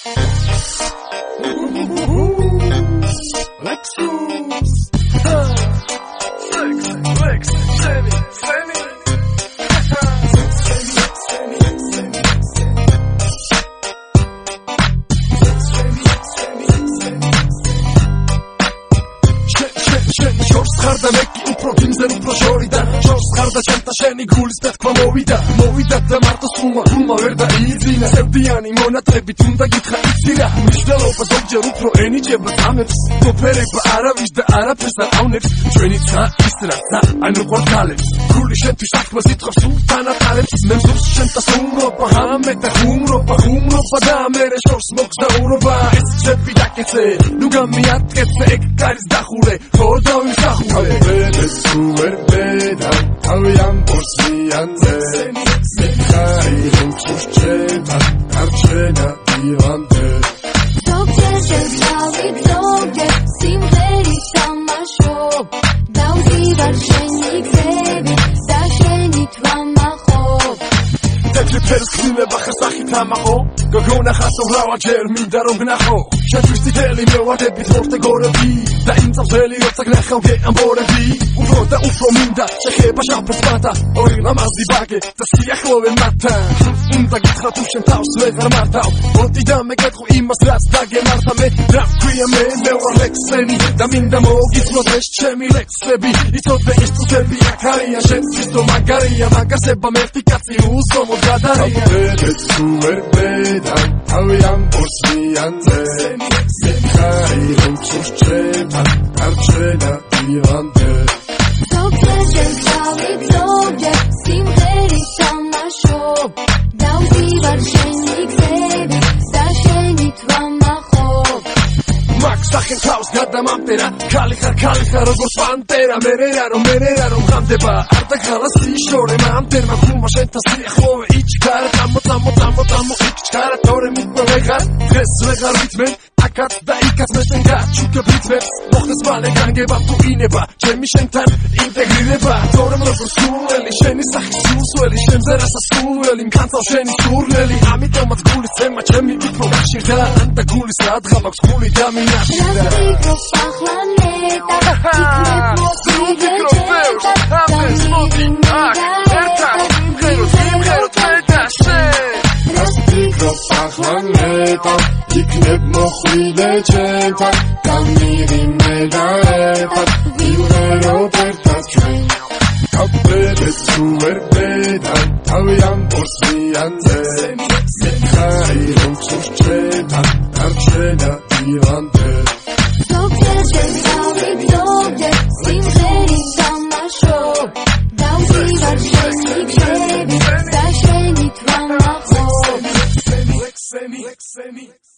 ხარდა მეკი უფრო თიმზე უფრო შორიდან შორს ხარდა ჩემთა შენი გულის პეთქვა მოვიდა და მარტო სულმა ვერ დაიძინა სევდიანი მონატრებით უნდა გითხრა იცირა მნიშვნელობა ზოგჯერ უფრო ენიჭება წამებს მოფერება არავის და არაფერს არ ავნებს ჩვენი ცა ის რაცა ანუ ყორთალებს გული შენთვის საქმეს ითხოვს სულთან ატარებს მე მსურს შენთა სულობა ჰამე და ხუმრობა და მერე შორს მოგზაურობა ეს ძები დაკეცე ნუ გამიატკეცე ეგ გარის დახურე ხო დავისახურე Bebes tu verbeda, taviam porsianze Mikhai lumchushcheta, karchena divante Zogjer zogjer, simgheri samasho Davdivar sheni gzebi, da sheni tvamacho Tekli persklileba khasakhi tamacho Gogona khasovrawa jer minda rom gnacho Შენთვის თითელი მევადებით მორთე გორები და იმ წამსველი როცა გნახავ ამბორები უფრო და უფრო მინდა შეხება შაფრთათა ორი ლამაზი ბაგე და სიახლოვე მათთან უნდა გითხრა თუ შენ თავს ვეღარ მართავ მოდი და მეკითხო იმას რაც დაგემართა მე რა ქვია მე ვარ ლექსენი და მინდა მოგიცნოს ეს ჩემი ლექსები იცოდე ის წუთები აქ არიან შენთვის თო მაგარია მაგასება მერტი კაცი უზომოდ გადარია ბედეთ თუ ვერ ბედა თავიან პორსიანზე Mikhai lumchushcheta, karchena divante Zogjer, simgheri samasho Davdivar sheni gzebi, da sheni tvamacho Max sakhen tavs gadamamtera Kali khar rogors pantera Merera rom gandeba ar dagala sishore mamterma khuma shenta siakhlove ichkara Tamo ichkara tore mitme vegar Dres vegar mitmen Akat da ikat meten gachuka bitmets Mokhdes male gangeba tu ineba Chemi shentan integrireba Torem rogors surleli Sheni sakhi susweli Shemze rasa surleli Mkantav sheni surleli Amitomat gulis ema chemi upro gashirda Anta gulis radga maks guli da minashirda Rastikro pahlaneta Iknet mosrigecheta Rastikro pahlaneta Ikneb mokhrilecheta Gamiri medaepat Vivero pertachuen Kapebes tu verbeda Taviam porsianze Mikhai lumchushcheta Karchena divante Zogjer, simgheri samasho Davdivar sheni gzebi, da sheni tvamacho Lekseni